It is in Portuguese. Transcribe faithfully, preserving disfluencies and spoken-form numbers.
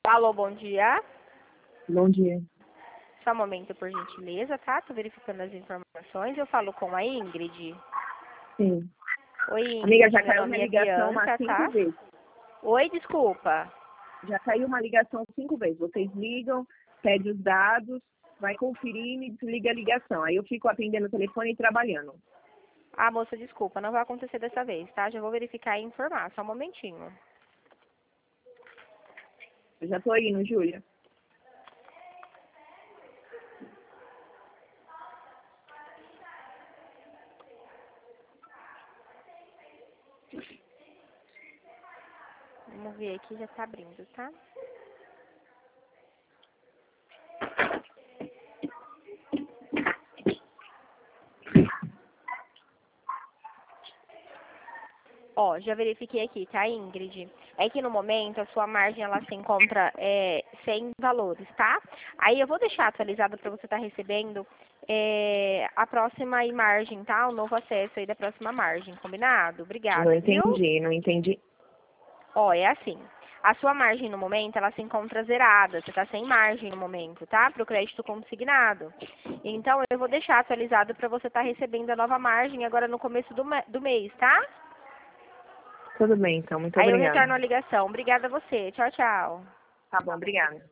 Alô, bom dia. Bom dia. Só um momento, por gentileza, tá? Tô verificando as informações. Eu falo com a Ingrid. Sim. Oi, Ingrid. Amiga, já Meu caiu nome minha é ligação Bianca, umas cinco tá? vezes. Oi, desculpa. Já caiu uma ligação cinco vezes. Vocês ligam, pedem os dados, vai conferir e me desliga a ligação. Aí eu fico atendendo o telefone e trabalhando. Ah, moça, desculpa. Não vai acontecer dessa vez, tá? Já vou verificar e informar. Só um momentinho. Eu já tô indo, Júlia. Vamos ver aqui, já tá abrindo, tá? Ó, já verifiquei aqui, tá, Ingrid? É que no momento a sua margem ela se encontra é, sem valores, tá? Aí eu vou deixar atualizado para você estar recebendo é, a próxima margem, tá? O novo acesso aí da próxima margem, combinado? Não Obrigada, viu? entendi, não entendi. Ó, é assim. A sua margem no momento, ela se encontra zerada. Você está sem margem no momento, tá? Para o crédito consignado. Então, eu vou deixar atualizado para você estar recebendo a nova margem agora no começo do, do mês, tá? Tudo bem, então. Muito Aí eu obrigada. retorno a ligação. Obrigada a você. Tchau, tchau. Tá bom, obrigada.